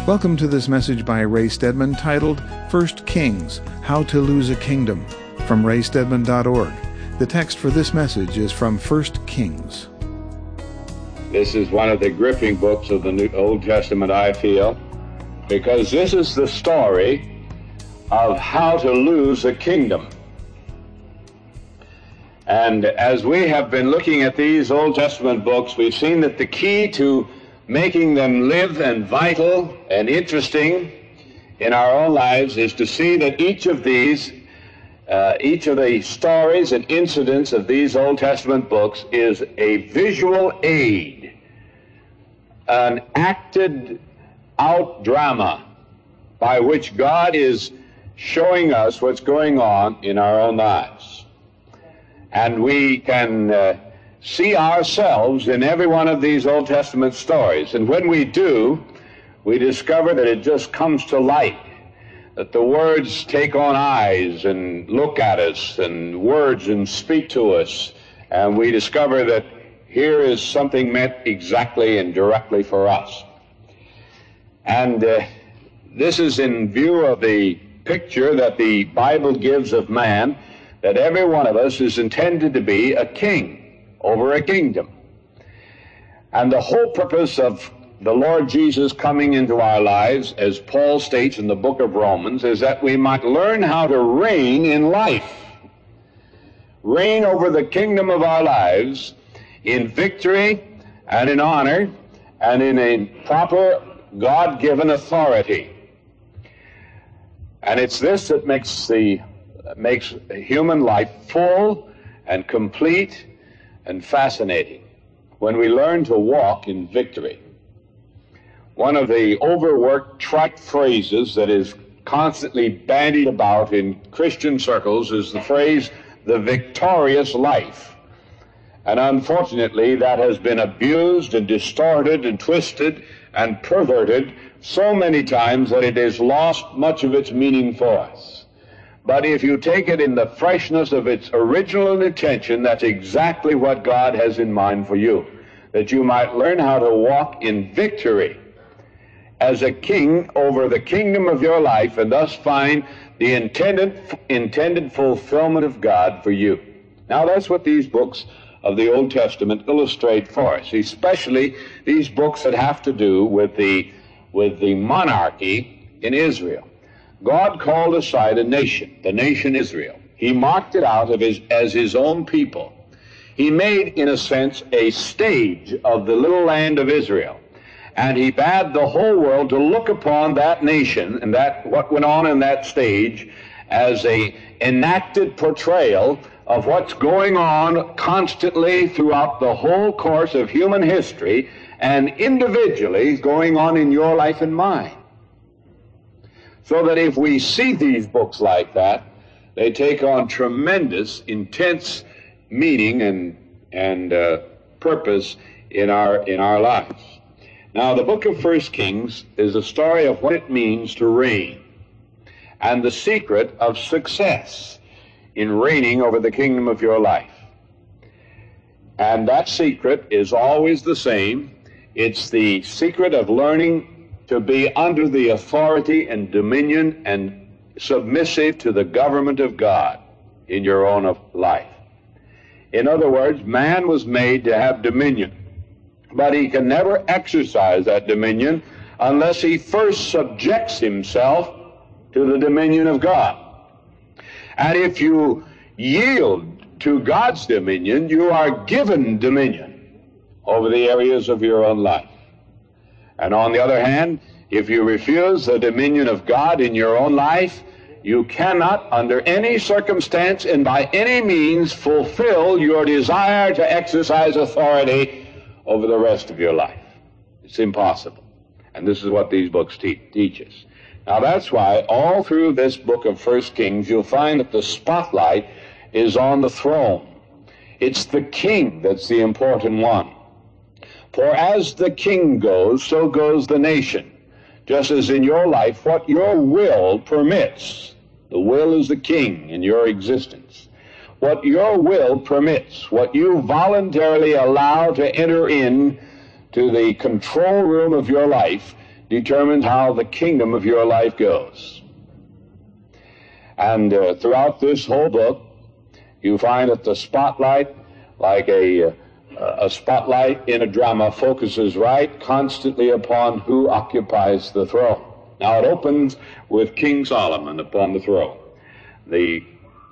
Welcome to this message by Ray Stedman titled First Kings, How to Lose a Kingdom, from raystedman.org. The text for this message is from 1 Kings. This is one of the gripping books of the Old Testament, I feel, because this is the story of how to lose a kingdom. And as we have been looking at these Old Testament books, we've seen that the key to making them live and vital and interesting in our own lives is to see that each of the stories and incidents of these Old Testament books is a visual aid, an acted out drama by which God is showing us what's going on in our own lives. And we can see ourselves in every one of these Old Testament stories. And when we do, we discover that it just comes to light, that the words take on eyes and look at us, and words and speak to us, and we discover that here is something meant exactly and directly for us. And this is in view of the picture that the Bible gives of man, that every one of us is intended to be a king over a kingdom. And the whole purpose of the Lord Jesus coming into our lives, as Paul states in the book of Romans, is that we might learn how to reign in life, reign over the kingdom of our lives in victory and in honor and in a proper God-given authority. And it's this that makes human life full and complete and fascinating, when we learn to walk in victory. One of the overworked trite phrases that is constantly bandied about in Christian circles is the phrase, the victorious life. And unfortunately, that has been abused and distorted and twisted and perverted so many times that it has lost much of its meaning for us. But if you take it in the freshness of its original intention, that's exactly what God has in mind for you, that you might learn how to walk in victory as a king over the kingdom of your life, and thus find the intended fulfillment of God for you. Now, that's what these books of the Old Testament illustrate for us, especially these books that have to do with the monarchy in Israel. God called aside a nation, the nation Israel. He marked it out as his own people. He made, in a sense, a stage of the little land of Israel. And he bade the whole world to look upon that nation and what went on in that stage as an enacted portrayal of what's going on constantly throughout the whole course of human history, and individually going on in your life and mine. So that if we see these books like that, they take on tremendous, intense meaning and purpose in our lives. Now, the book of 1 Kings is a story of what it means to reign, and the secret of success in reigning over the kingdom of your life. And that secret is always the same. It's the secret of learning to be under the authority and dominion and submissive to the government of God in your own life. In other words, man was made to have dominion, but he can never exercise that dominion unless he first subjects himself to the dominion of God. And if you yield to God's dominion, you are given dominion over the areas of your own life. And on the other hand, if you refuse the dominion of God in your own life, you cannot, under any circumstance and by any means, fulfill your desire to exercise authority over the rest of your life. It's impossible. And this is what these books teach us. Now, that's why all through this book of 1 Kings, you'll find that the spotlight is on the throne. It's the king that's the important one. For as the king goes, so goes the nation. Just as in your life, what your will permits, the will is the king in your existence. What your will permits, what you voluntarily allow to enter in to the control room of your life, determines how the kingdom of your life goes. And throughout this whole book, you find that the spotlight, like a spotlight in a drama, focuses right constantly upon who occupies the throne. Now it opens with King Solomon upon the throne, the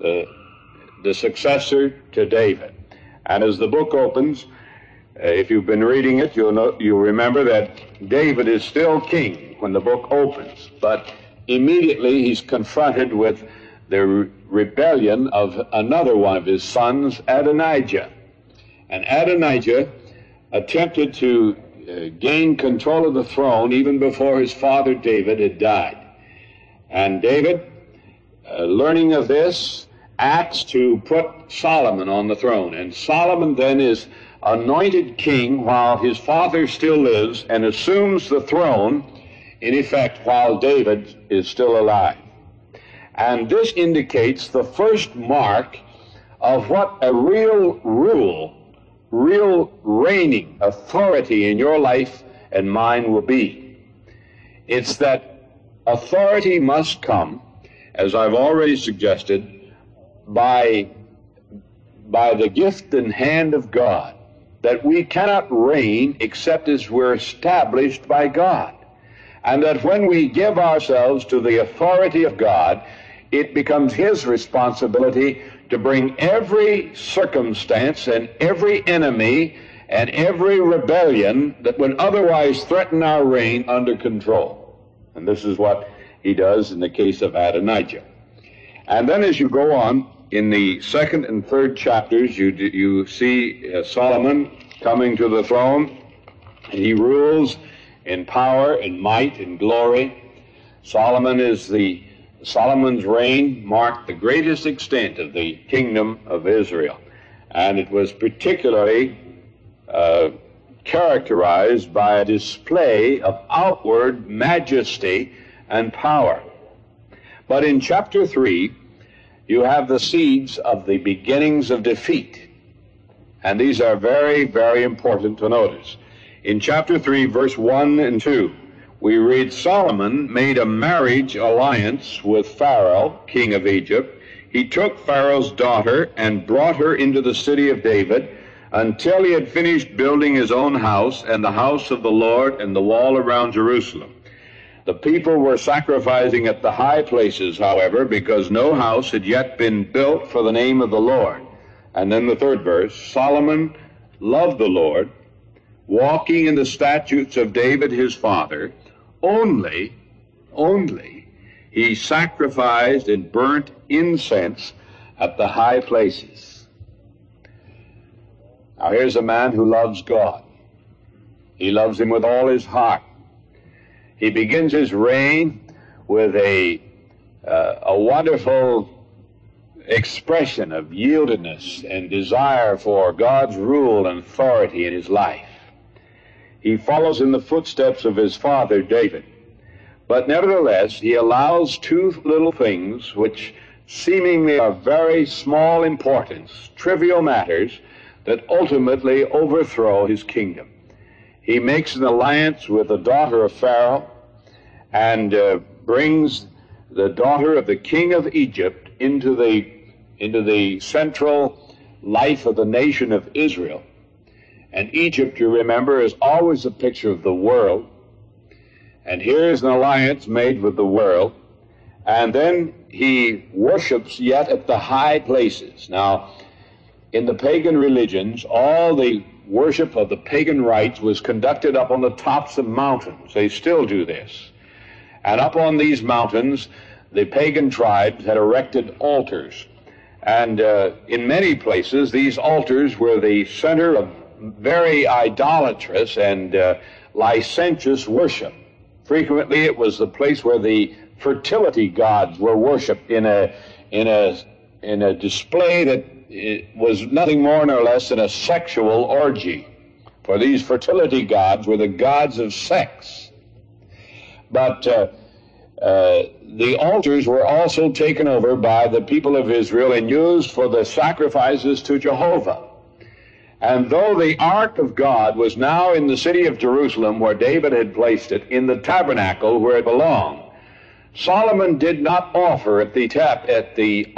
successor to David. And as the book opens, if you've been reading it, you'll remember that David is still king when the book opens, but immediately he's confronted with the rebellion of another one of his sons, Adonijah. And Adonijah attempted to gain control of the throne even before his father David had died. And David, learning of this, acts to put Solomon on the throne. And Solomon then is anointed king while his father still lives, and assumes the throne, in effect, while David is still alive. And this indicates the first mark of what a real rule, real reigning authority in your life and mine will be. It's that authority must come, as I've already suggested, by the gift and hand of God, that we cannot reign except as we're established by God. And that when we give ourselves to the authority of God, it becomes His responsibility to bring every circumstance and every enemy and every rebellion that would otherwise threaten our reign under control. And this is what He does in the case of Adonijah. And then as you go on, in the second and third chapters, you see Solomon coming to the throne, and he rules in power and might and glory. Solomon's reign marked the greatest extent of the kingdom of Israel, and it was particularly characterized by a display of outward majesty and power. But in chapter 3, you have the seeds of the beginnings of defeat. And these are very, very important to notice. In chapter 3, verse 1 and 2, we read, Solomon made a marriage alliance with Pharaoh, king of Egypt. He took Pharaoh's daughter and brought her into the city of David until he had finished building his own house and the house of the Lord and the wall around Jerusalem. The people were sacrificing at the high places, however, because no house had yet been built for the name of the Lord. And then the third verse, Solomon loved the Lord, walking in the statutes of David his father. Only he sacrificed and burnt incense at the high places. Now here's a man who loves God. He loves Him with all his heart. He begins his reign with a wonderful expression of yieldedness and desire for God's rule and authority in his life. He follows in the footsteps of his father David. But nevertheless, he allows two little things which seemingly are very small importance, trivial matters, that ultimately overthrow his kingdom. He makes an alliance with the daughter of Pharaoh and brings the daughter of the king of Egypt into the central life of the nation of Israel. And Egypt, you remember, is always a picture of the world. And here is an alliance made with the world. And then he worships yet at the high places. Now, in the pagan religions, all the worship of the pagan rites was conducted up on the tops of mountains. They still do this. And up on these mountains, the pagan tribes had erected altars. And in many places, these altars were the center of very idolatrous and licentious worship. Frequently, it was the place where the fertility gods were worshipped in a display that it was nothing more nor less than a sexual orgy. For these fertility gods were the gods of sex. But the altars were also taken over by the people of Israel and used for the sacrifices to Jehovah. And though the ark of God was now in the city of Jerusalem, where David had placed it, in the tabernacle where it belonged, Solomon did not offer at the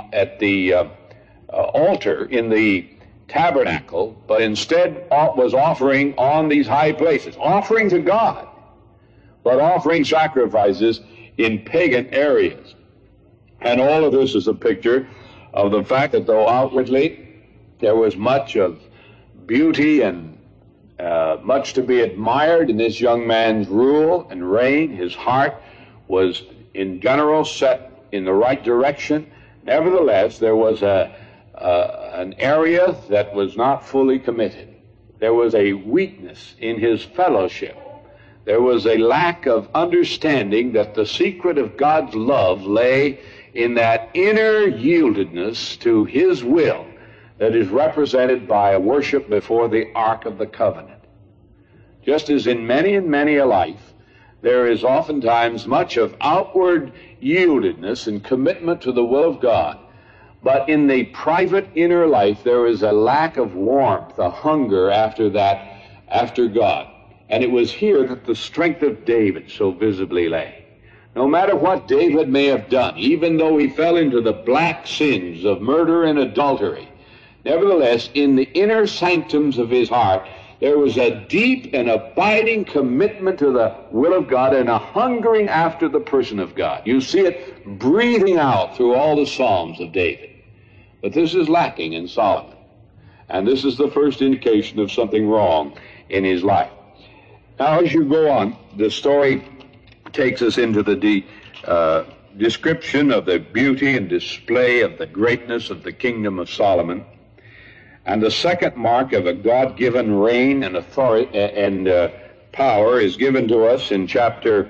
altar in the tabernacle, but instead was offering on these high places, offering to God, but offering sacrifices in pagan areas. And all of this is a picture of the fact that though outwardly there was much of beauty and much to be admired in this young man's rule and reign, his heart was in general set in the right direction. Nevertheless, there was an area that was not fully committed. There was a weakness in his fellowship. There was a lack of understanding that the secret of God's love lay in that inner yieldedness to his will that is represented by a worship before the Ark of the Covenant. Just as in many and many a life, there is oftentimes much of outward yieldedness and commitment to the will of God, but in the private inner life there is a lack of warmth, a hunger after God. And it was here that the strength of David so visibly lay. No matter what David may have done, even though he fell into the black sins of murder and adultery, nevertheless, in the inner sanctums of his heart, there was a deep and abiding commitment to the will of God and a hungering after the person of God. You see it breathing out through all the Psalms of David. But this is lacking in Solomon. And this is the first indication of something wrong in his life. Now, as you go on, the story takes us into the description of the beauty and display of the greatness of the kingdom of Solomon. And the second mark of a God-given reign and authority and power is given to us in chapter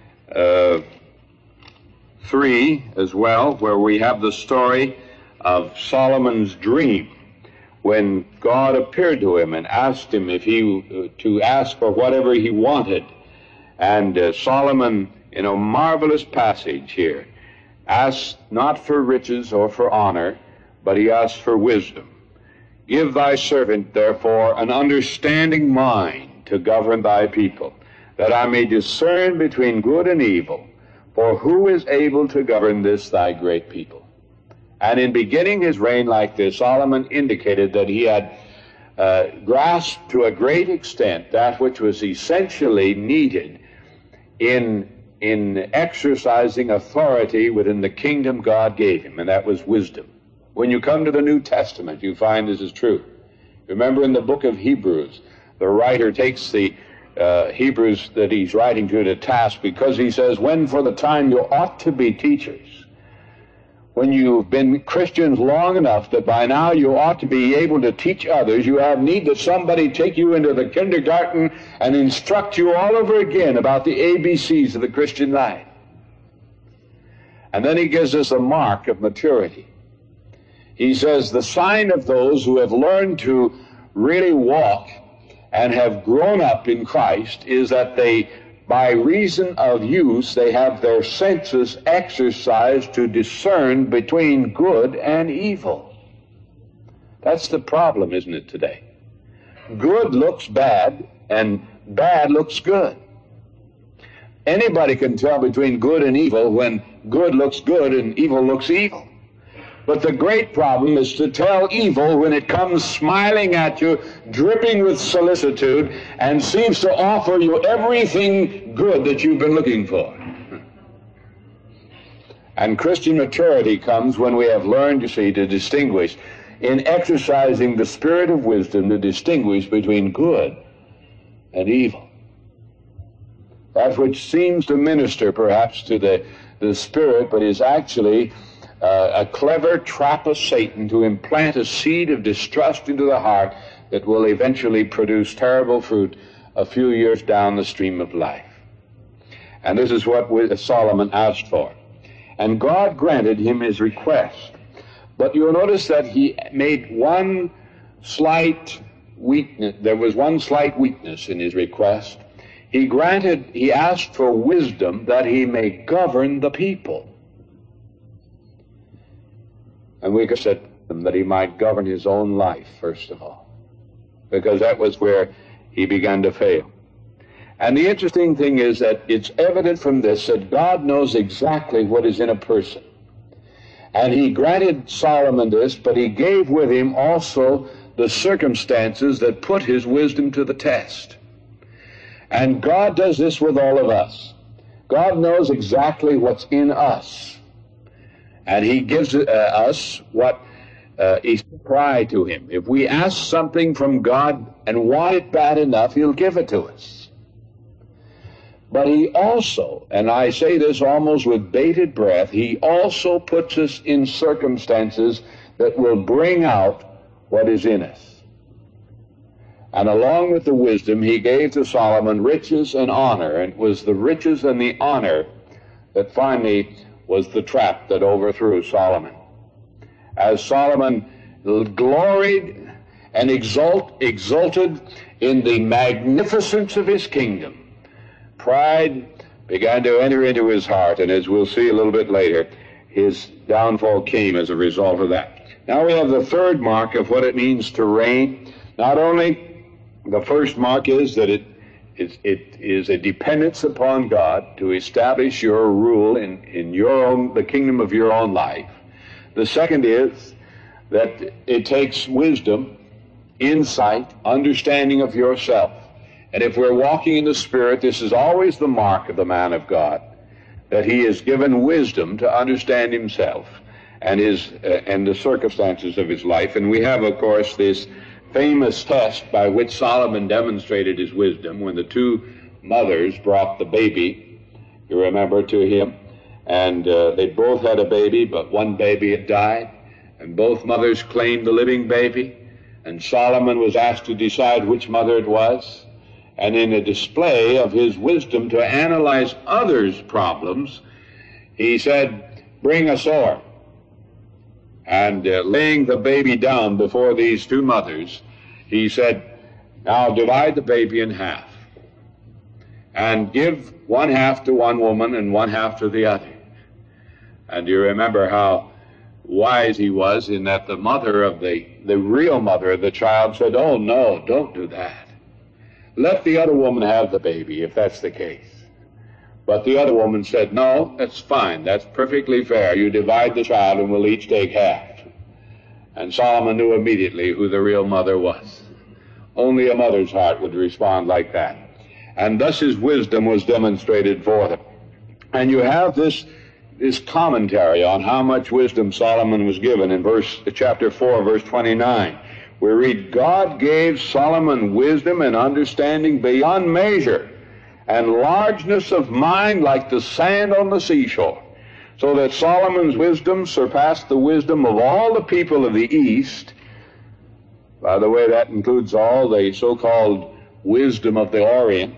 3 as well, where we have the story of Solomon's dream, when God appeared to him and asked him to ask for whatever he wanted. And Solomon, in a marvelous passage here, asked not for riches or for honor, but he asked for wisdom. Give thy servant, therefore, an understanding mind to govern thy people, that I may discern between good and evil. For who is able to govern this thy great people? And in beginning his reign like this, Solomon indicated that he had grasped to a great extent that which was essentially needed in exercising authority within the kingdom God gave him, and that was wisdom. When you come to the New Testament, you find this is true. Remember in the book of Hebrews, the writer takes the Hebrews that he's writing to task because he says, when for the time you ought to be teachers, when you've been Christians long enough that by now you ought to be able to teach others, you have need that somebody take you into the kindergarten and instruct you all over again about the ABCs of the Christian life. And then he gives us a mark of maturity. He says the sign of those who have learned to really walk and have grown up in Christ is that they, by reason of use, they have their senses exercised to discern between good and evil. That's the problem, isn't it, today? Good looks bad and bad looks good. Anybody can tell between good and evil when good looks good and evil looks evil. But the great problem is to tell evil when it comes smiling at you, dripping with solicitude, and seems to offer you everything good that you've been looking for. And Christian maturity comes when we have learned, you see, to distinguish, in exercising the spirit of wisdom, to distinguish between good and evil. That which seems to minister perhaps to the spirit, but is actually a clever trap of Satan to implant a seed of distrust into the heart that will eventually produce terrible fruit a few years down the stream of life. And this is what Solomon asked for. And God granted him his request. But you'll notice that he made one slight weakness. There was one slight weakness in his request. He asked for wisdom that he may govern the people. And we said that he might govern his own life, first of all. because that was where he began to fail. And the interesting thing is that it's evident from this that God knows exactly what is in a person. And he granted Solomon this, but he gave with him also the circumstances that put his wisdom to the test. And God does this with all of us. God knows exactly what's in us. And he gives us what is cry to him. If we ask something from God and want it bad enough, he'll give it to us. But he also, and I say this almost with bated breath, he also puts us in circumstances that will bring out what is in us. And along with the wisdom, he gave to Solomon riches and honor, and it was the riches and the honor that finally was the trap that overthrew Solomon. As Solomon gloried and exulted in the magnificence of his kingdom, pride began to enter into his heart, and as we'll see a little bit later, his downfall came as a result of that. Now we have the third mark of what it means to reign. Not only the first mark is that it is a dependence upon God to establish your rule in your own, the kingdom of your own life. The second is that it takes wisdom, insight, understanding of yourself. And if we're walking in the Spirit, this is always the mark of the man of God, that he is given wisdom to understand himself and the circumstances of his life. And we have, of course, this famous test by which Solomon demonstrated his wisdom when the two mothers brought the baby, you remember, to him. And they both had a baby, but one baby had died, and both mothers claimed the living baby. And Solomon was asked to decide which mother it was. And in a display of his wisdom to analyze others' problems, he said, "Bring a sword." And laying the baby down before these two mothers, he said, "Now divide the baby in half, and give one half to one woman and one half to the other." And you remember how wise he was in that the mother of the real mother of the child said, "Oh no, don't do that. Let the other woman have the baby, if that's the case." But the other woman said, "No, that's fine. That's perfectly fair. You divide the child and we'll each take half." And Solomon knew immediately who the real mother was. Only a mother's heart would respond like that. And thus his wisdom was demonstrated for them. And you have this commentary on how much wisdom Solomon was given in chapter 4, verse 29. We read, "God gave Solomon wisdom and understanding beyond measure, and largeness of mind like the sand on the seashore, so that Solomon's wisdom surpassed the wisdom of all the people of the East." By the way, that includes all the so-called wisdom of the Orient,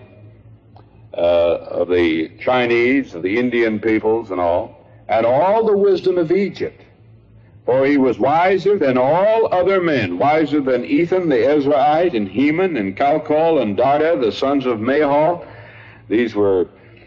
of the Chinese, of the Indian peoples and all the wisdom of Egypt. For he was wiser than all other men, wiser than Ethan the Ezraite, and Heman, and Calcol, and Darda, the sons of Mahol. These were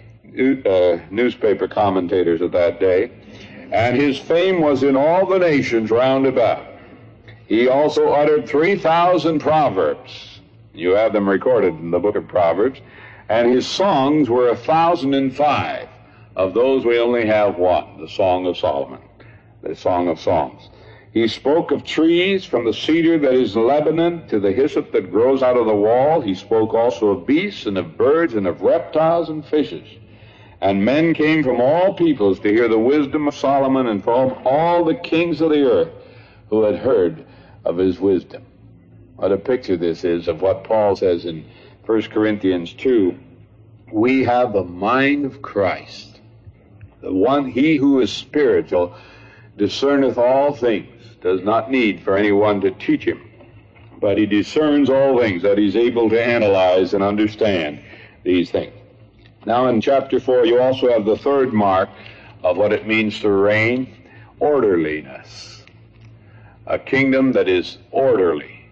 newspaper commentators of that day. And his fame was in all the nations round about. He also uttered 3,000 proverbs. You have them recorded in the book of Proverbs. And his songs were 1,005. Of those we only have one, the Song of Solomon, the Song of Songs. He spoke of trees, from the cedar that is Lebanon to the hyssop that grows out of the wall. He spoke also of beasts and of birds and of reptiles and fishes. And men came from all peoples to hear the wisdom of Solomon, and from all the kings of the earth who had heard of his wisdom. What a picture this is of what Paul says in 1 Corinthians 2. We have the mind of Christ. The one, he who is spiritual, discerneth all things, does not need for anyone to teach him, but he discerns all things, that he's able to analyze and understand these things. Now in chapter 4, you also have the third mark of what it means to reign, orderliness. A kingdom that is orderly.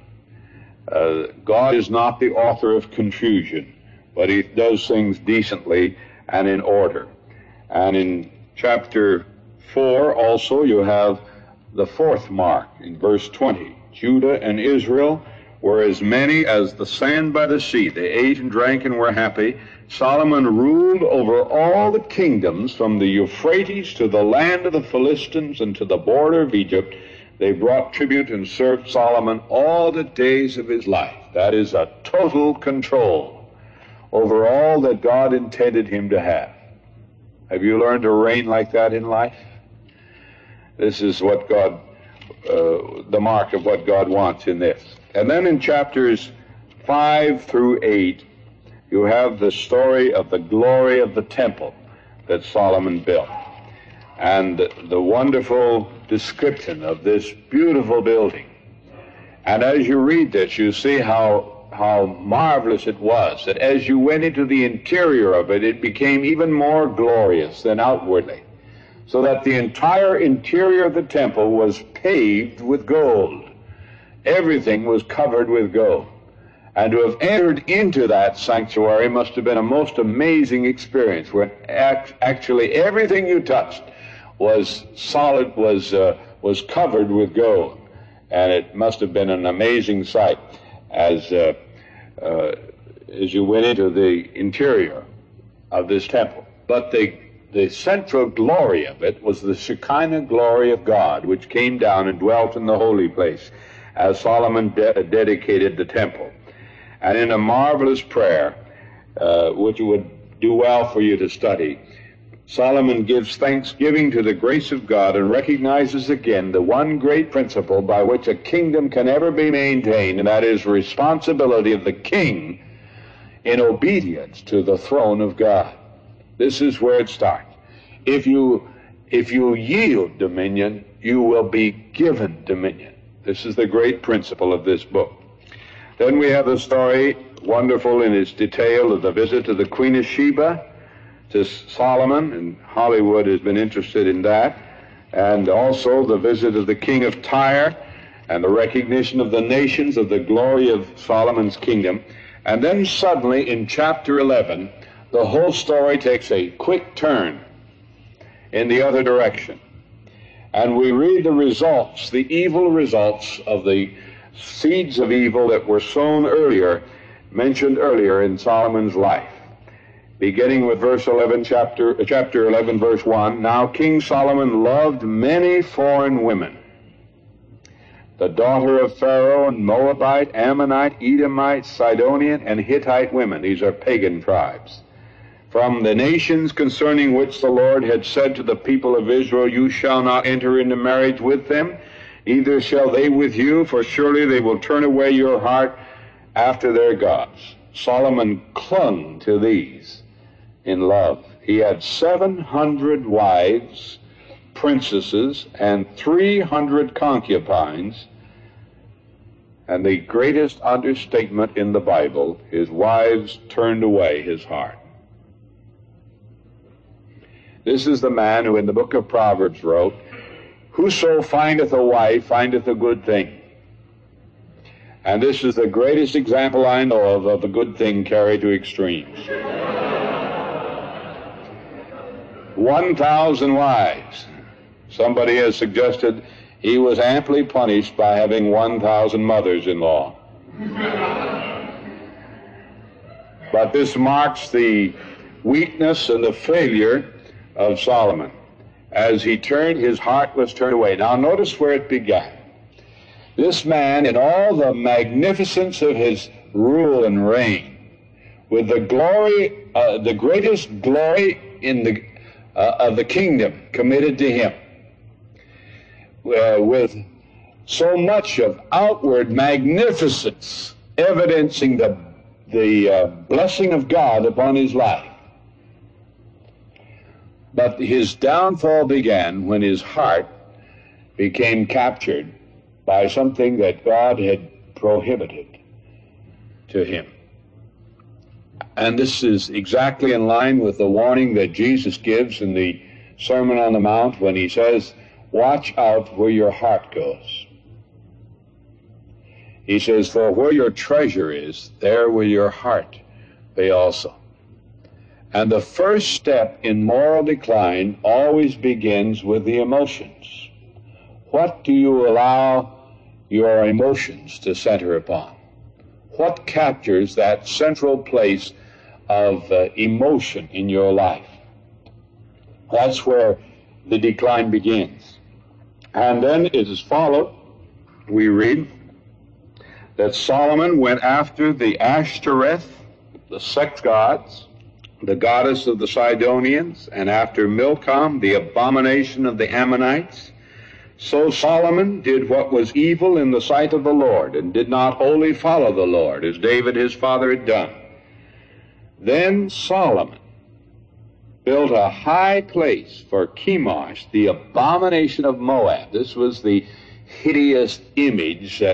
God is not the author of confusion, but he does things decently and in order. And in chapter 4 also you have the fourth mark in verse 20. Judah and Israel were as many as the sand by the sea. They ate and drank and were happy. Solomon ruled over all the kingdoms from the Euphrates to the land of the Philistines and to the border of Egypt. They brought tribute and served Solomon all the days of his life. That is a total control over all that God intended him to have. Have you learned to reign like that in life? This is what God, the mark of what God wants in this. And then in chapters 5 through 8, you have the story of the glory of the temple that Solomon built, and the wonderful description of this beautiful building. And as you read this, you see how marvelous it was, that as you went into the interior of it, it became even more glorious than outwardly, so that the entire interior of the temple was paved with gold. Everything was covered with gold. And to have entered into that sanctuary must have been a most amazing experience, where actually everything you touched was solid, was covered with gold. And it must have been an amazing sight as you went into the interior of this temple. But the central glory of it was the Shekinah glory of God, which came down and dwelt in the holy place as Solomon dedicated the temple. And in a marvelous prayer, which would do well for you to study, Solomon gives thanksgiving to the grace of God and recognizes again the one great principle by which a kingdom can ever be maintained, and that is the responsibility of the king in obedience to the throne of God. This is where it starts. If you yield dominion, you will be given dominion. This is the great principle of this book. Then we have the story, wonderful in its detail, of the visit of the Queen of Sheba to Solomon, and Hollywood has been interested in that, and also the visit of the king of Tyre, and the recognition of the nations of the glory of Solomon's kingdom. And then suddenly in chapter 11, the whole story takes a quick turn in the other direction. And we read the results, the evil results of the seeds of evil that were sown earlier, mentioned earlier in Solomon's life. Beginning with verse 11, chapter 11, verse 1, Now King Solomon loved many foreign women, the daughter of Pharaoh, and Moabite, Ammonite, Edomite, Sidonian, and Hittite women. These are pagan tribes. From the nations concerning which the Lord had said to the people of Israel, You shall not enter into marriage with them, neither shall they with you, for surely they will turn away your heart after their gods. Solomon clung to these in love. He had 700 wives, princesses, and 300 concubines. And the greatest understatement in the Bible, his wives turned away his heart. This is the man who in the book of Proverbs wrote, Whoso findeth a wife findeth a good thing. And this is the greatest example I know of a good thing carried to extremes. 1,000 wives. Somebody has suggested he was amply punished by having 1,000 mothers-in-law. But this marks the weakness and the failure of Solomon. As he turned, his heart was turned away. Now notice where it began. This man, in all the magnificence of his rule and reign, with the glory, the greatest glory of the kingdom committed to him, with so much of outward magnificence evidencing the blessing of God upon his life. But his downfall began when his heart became captured by something that God had prohibited to him. And this is exactly in line with the warning that Jesus gives in the Sermon on the Mount when he says, Watch out where your heart goes. He says, For where your treasure is, there will your heart be also. And the first step in moral decline always begins with the emotions. What do you allow your emotions to center upon? what captures that central place of emotion in your life. That's where the decline begins. And then it is followed, we read, that Solomon went after the Ashtoreth, the sex gods, the goddess of the Sidonians, and after Milcom, the abomination of the Ammonites. So Solomon did what was evil in the sight of the Lord, and did not wholly follow the Lord, as David his father had done. Then Solomon built a high place for Chemosh, the abomination of Moab. This was the hideous image that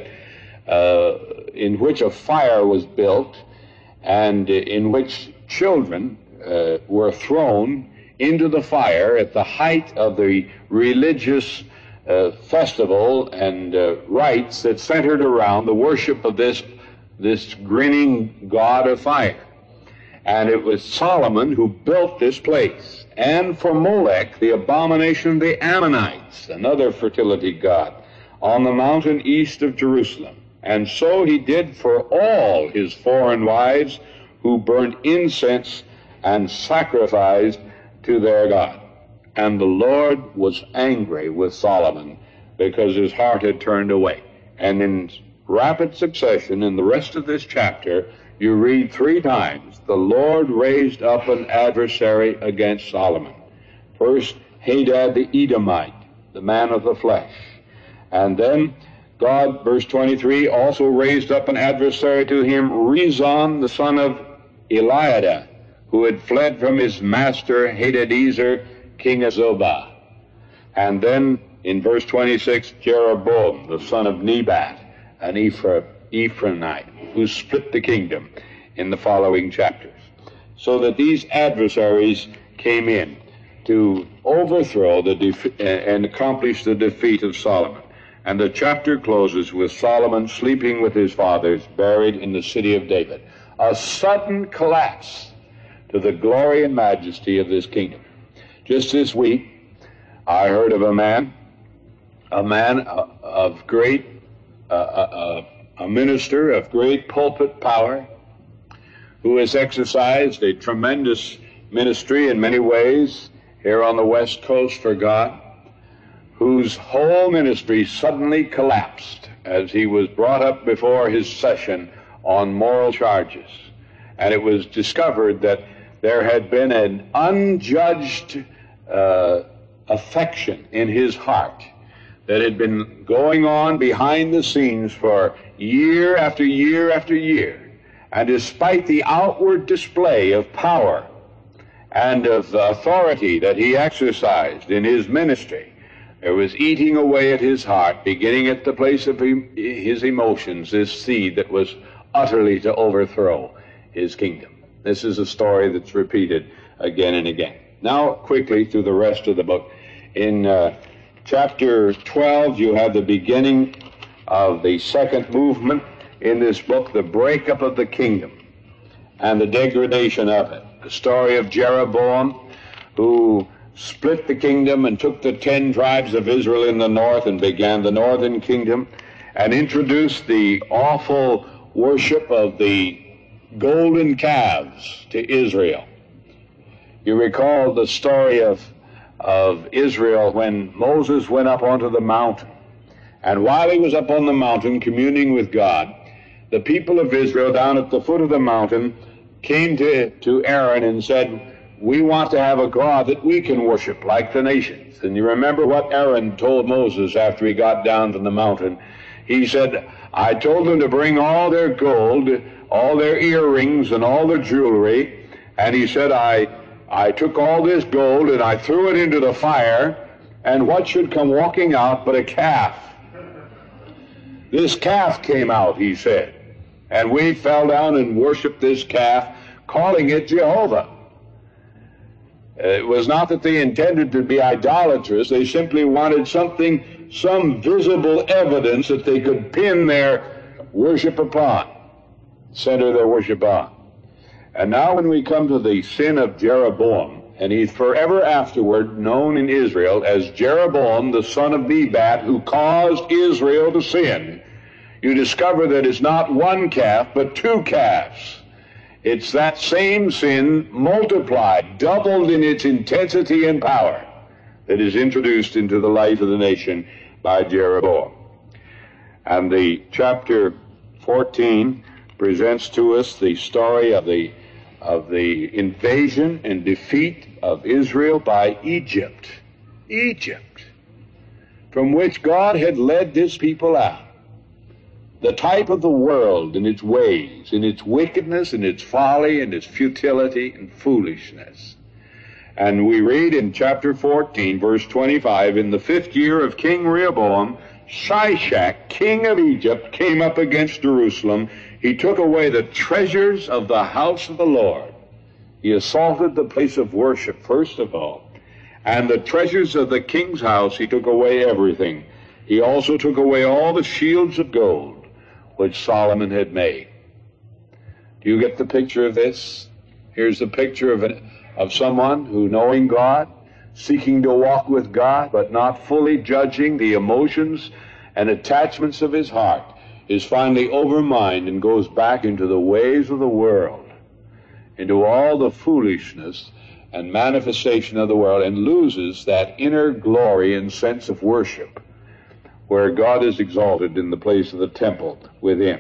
in which a fire was built, and in which children were thrown into the fire at the height of the religious festival and rites that centered around the worship of this grinning god of fire. And it was Solomon who built this place. And for Molech, the abomination of the Ammonites, another fertility god, on the mountain east of Jerusalem. And so he did for all his foreign wives who burnt incense and sacrificed to their God. And the Lord was angry with Solomon because his heart had turned away. And in rapid succession, in the rest of this chapter, you read 3 times, the Lord raised up an adversary against Solomon. First, Hadad the Edomite, the man of the flesh. And then God, verse 23, also raised up an adversary to him, Rezon, the son of Eliada, who had fled from his master Hadadezer, king of Zobah. And then in verse 26, Jeroboam, the son of Nebat, an Ephraimite, who split the kingdom in the following chapters. So that these adversaries came in to overthrow and accomplish the defeat of Solomon. And the chapter closes with Solomon sleeping with his fathers, buried in the city of David. A sudden collapse to the glory and majesty of this kingdom. Just this week, I heard of a man of great, a minister of great pulpit power, who has exercised a tremendous ministry in many ways here on the West Coast for God, whose whole ministry suddenly collapsed as he was brought up before his session on moral charges. And it was discovered that there had been an unjudged affection in his heart that had been going on behind the scenes for year after year after year. And despite the outward display of power and of authority that he exercised in his ministry, there was eating away at his heart, beginning at the place of his emotions, this seed that was utterly to overthrow his kingdom. This is a story that's repeated again and again. Now, quickly through the rest of the book. In chapter 12, you have the beginning of the second movement in this book, the breakup of the kingdom and the degradation of it. The story of Jeroboam, who split the kingdom and took the 10 tribes of Israel in the north and began the northern kingdom and introduced the awful worship of the golden calves to Israel. You recall the story of Israel when Moses went up onto the mountain. And while he was up on the mountain communing with God, the people of Israel down at the foot of the mountain came to Aaron and said, "We want to have a God that we can worship like the nations." And you remember what Aaron told Moses after he got down from the mountain. He said, "I told them to bring all their gold, all their earrings, and all their jewelry." And he said, I took all this gold and I threw it into the fire, and what should come walking out but a calf? This calf came out, he said, and we fell down and worshiped this calf, calling it Jehovah. It was not that they intended to be idolatrous. They simply wanted some visible evidence that they could pin their worship upon, center their worship on. And now when we come to the sin of Jeroboam, and he's forever afterward known in Israel as Jeroboam, the son of Nebat, who caused Israel to sin, you discover that it's not one calf, but two calves. It's that same sin multiplied, doubled in its intensity and power, that is introduced into the life of the nation by Jeroboam. And the chapter 14 presents to us the story of the invasion and defeat of Israel by Egypt, from which God had led this people out. The type of the world in its ways, in its wickedness, in its folly, and its futility and foolishness. And we read in chapter 14, verse 25, in the 5th year of King Rehoboam, Shishak, king of Egypt, came up against Jerusalem. He took away the treasures of the house of the Lord. He assaulted the place of worship, first of all. And the treasures of the king's house, he took away everything. He also took away all the shields of gold which Solomon had made. Do you get the picture of this? Here's the picture of someone who, knowing God, seeking to walk with God, but not fully judging the emotions and attachments of his heart, is finally overmined and goes back into the ways of the world, into all the foolishness and manifestation of the world, and loses that inner glory and sense of worship where God is exalted in the place of the temple with him.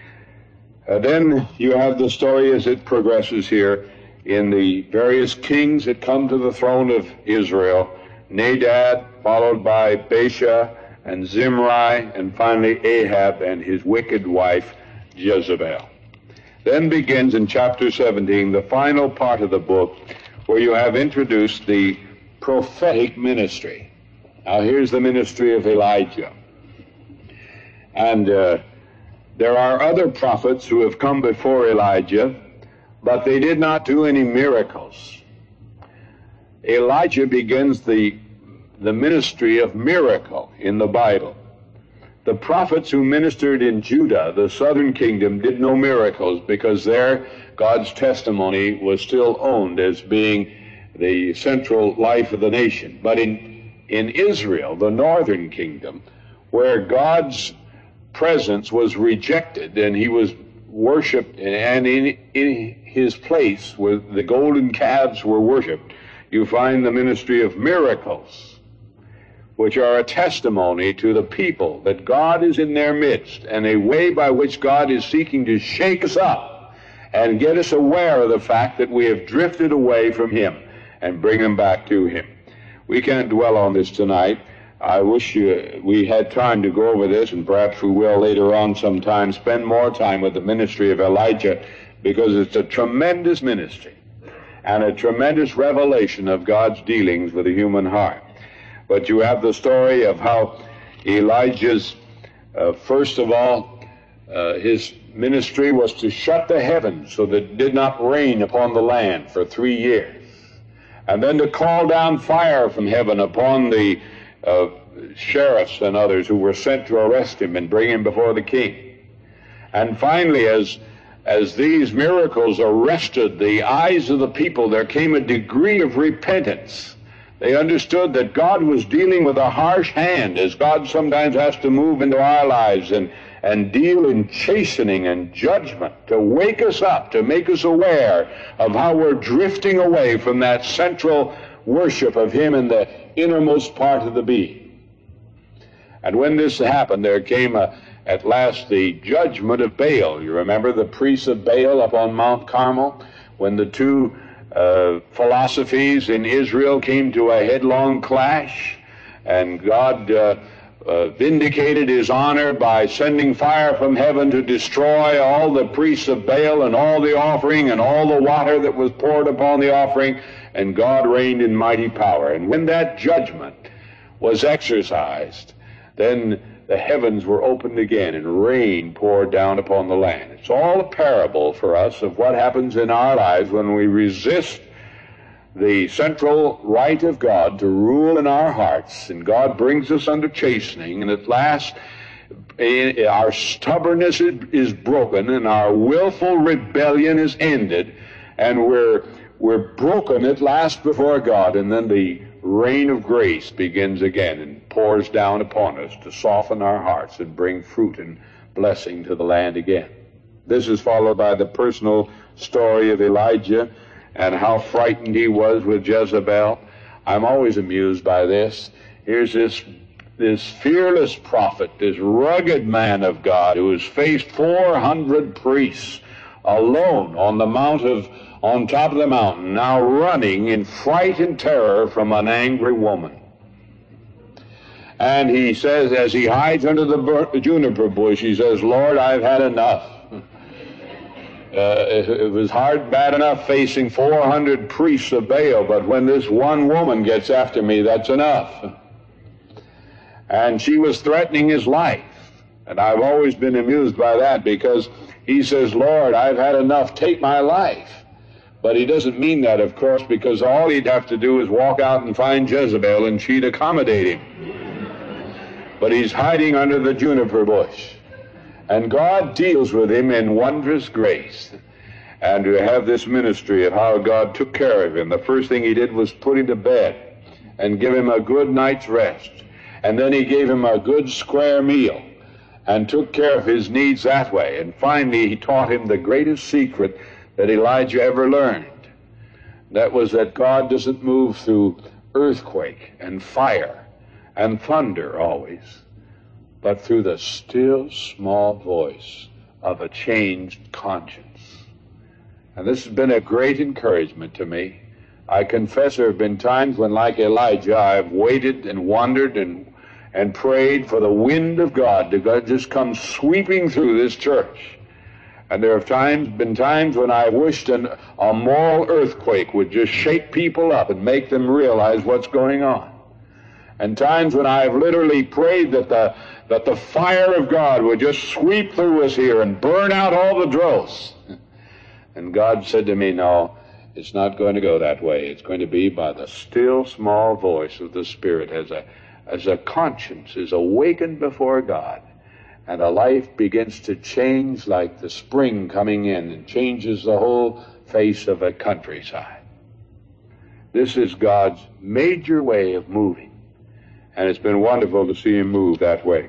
Then you have the story as it progresses here in the various kings that come to the throne of Israel. Nadab, followed by Baasha and Zimri, and finally Ahab and his wicked wife Jezebel. Then begins in chapter 17 the final part of the book, where you have introduced the prophetic ministry. Now here's the ministry of Elijah. And there are other prophets who have come before Elijah, but they did not do any miracles. Elijah begins the ministry of miracle in the Bible. The prophets who ministered in Judah, the southern kingdom, did no miracles because there God's testimony was still owned as being the central life of the nation. But in Israel, the northern kingdom, where God's presence was rejected and he was worshipped, and in his place where the golden calves were worshipped, you find the ministry of miracles, which are a testimony to the people that God is in their midst, and a way by which God is seeking to shake us up and get us aware of the fact that we have drifted away from him and bring them back to him. We can't dwell on this tonight. I wish we had time to go over this, and perhaps we will later on sometime spend more time with the ministry of Elijah, because it's a tremendous ministry and a tremendous revelation of God's dealings with the human heart. But you have the story of how Elijah's, first of all, his ministry was to shut the heavens so that it did not rain upon the land for 3 years, and then to call down fire from heaven upon the sheriffs and others who were sent to arrest him and bring him before the king. And finally, as these miracles arrested the eyes of the people, there came a degree of repentance. They understood that God was dealing with a harsh hand, as God sometimes has to move into our lives and deal in chastening and judgment to wake us up, to make us aware of how we're drifting away from that central worship of him in the innermost part of the being. And when this happened, there came at last the judgment of Baal. You remember the priests of Baal up on Mount Carmel, when the two philosophies in Israel came to a headlong clash, and God vindicated his honor by sending fire from heaven to destroy all the priests of Baal and all the offering and all the water that was poured upon the offering, and God reigned in mighty power. And when that judgment was exercised, then the heavens were opened again and rain poured down upon the land. It's all a parable for us of what happens in our lives when we resist the central right of God to rule in our hearts, and God brings us under chastening, and at last our stubbornness is broken and our willful rebellion is ended, and we're broken at last before God, and then the rain of grace begins again and pours down upon us to soften our hearts and bring fruit and blessing to the land again. This is followed by the personal story of Elijah and how frightened he was with Jezebel. I'm always amused by this. Here's this fearless prophet, this rugged man of God who has faced 400 priests alone on top of the mountain, now running in fright and terror from an angry woman. And he says, as he hides under the juniper bush, he says, Lord, I've had enough. It was bad enough facing 400 priests of Baal, but when this one woman gets after me, that's enough. And she was threatening his life. And I've always been amused by that, because he says, Lord, I've had enough, take my life. But he doesn't mean that, of course, because all he'd have to do is walk out and find Jezebel, and she'd accommodate him. But he's hiding under the juniper bush. And God deals with him in wondrous grace. And to have this ministry of how God took care of him, the first thing he did was put him to bed and give him a good night's rest. And then he gave him a good square meal and took care of his needs that way. And finally, he taught him the greatest secret that Elijah ever learned. That was that God doesn't move through earthquake and fire and thunder always, but through the still small voice of a changed conscience. And this has been a great encouragement to me. I confess there have been times when, like Elijah, I've waited and wondered and prayed for the wind of God to just come sweeping through this church. And there have been times when I wished a moral earthquake would just shake people up and make them realize what's going on. And times when I've literally prayed that the fire of God would just sweep through us here and burn out all the dross. And God said to me, no, it's not going to go that way. It's going to be by the still small voice of the Spirit as a conscience is awakened before God, and a life begins to change like the spring coming in and changes the whole face of a countryside. This is God's major way of moving, and it's been wonderful to see him move that way.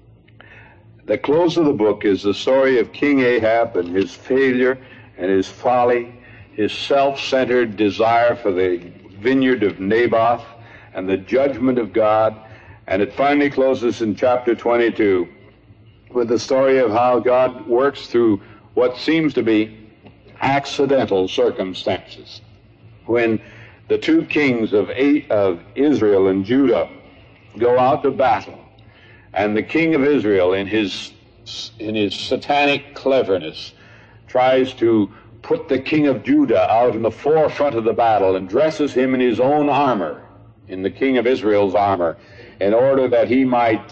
The close of the book is the story of King Ahab and his failure and his folly, his self-centered desire for the vineyard of Naboth, and the judgment of God. And it finally closes in chapter 22 with the story of how God works through what seems to be accidental circumstances. When the two kings of Israel and Judah go out to battle, and the king of Israel, in his satanic cleverness, tries to put the king of Judah out in the forefront of the battle and dresses him in his own armor, in the king of Israel's armor, in order that he might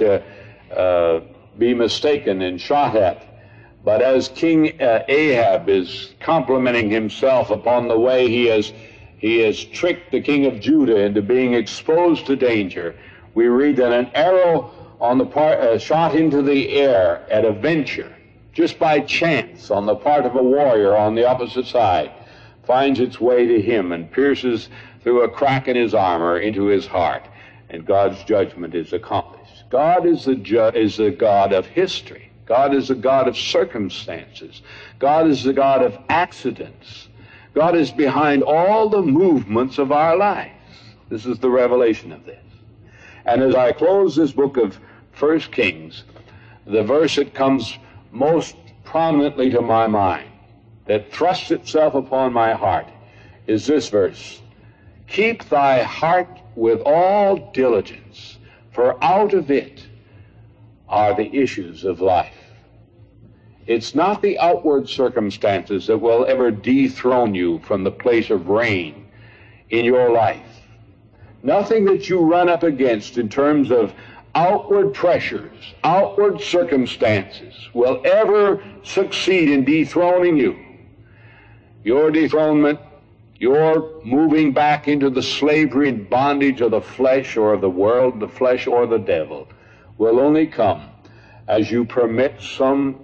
be mistaken and shot at. But as King Ahab is complimenting himself upon the way he has tricked the king of Judah into being exposed to danger, we read that an arrow on the shot into the air at a venture, just by chance, on the part of a warrior on the opposite side, finds its way to him and pierces through a crack in his armor into his heart, and God's judgment is accomplished. God is the God of history. God is the God of circumstances. God is the God of accidents. God is behind all the movements of our lives. This is the revelation of this. And as I close this book of 1 Kings, the verse that comes most prominently to my mind, that thrusts itself upon my heart, is this verse: keep thy heart with all diligence, for out of it are the issues of life. It's not the outward circumstances that will ever dethrone you from the place of reign in your life. Nothing that you run up against in terms of outward pressures, outward circumstances will ever succeed in dethroning you. Your dethronement, your moving back into the slavery and bondage of the flesh or of the world, the flesh or the devil, will only come as you permit some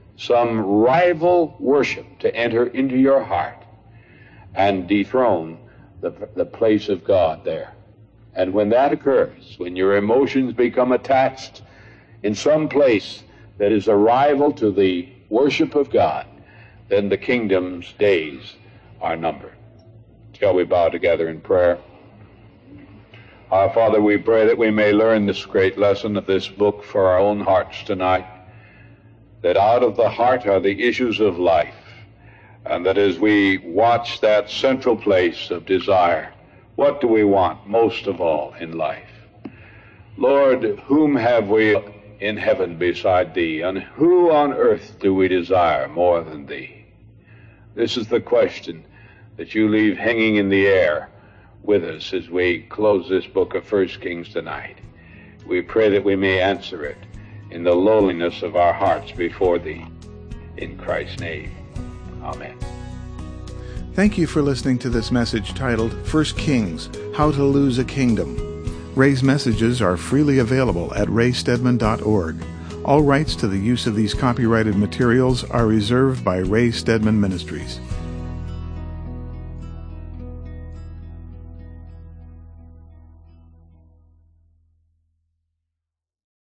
rival worship to enter into your heart and dethrone the place of God there. And when that occurs, when your emotions become attached in some place that is a rival to the worship of God, then the kingdom's days are numbered. Shall we bow together in prayer? Our Father, we pray that we may learn this great lesson of this book for our own hearts tonight, that out of the heart are the issues of life, and that as we watch that central place of desire, what do we want most of all in life? Lord, whom have we in heaven beside Thee, and who on earth do we desire more than Thee? This is the question that you leave hanging in the air with us as we close this book of 1 Kings tonight. We pray that we may answer it in the lowliness of our hearts before Thee. In Christ's name, amen. Thank you for listening to this message titled 1 Kings, How to Lose a Kingdom. Ray's messages are freely available at raystedman.org. All rights to the use of these copyrighted materials are reserved by Ray Stedman Ministries.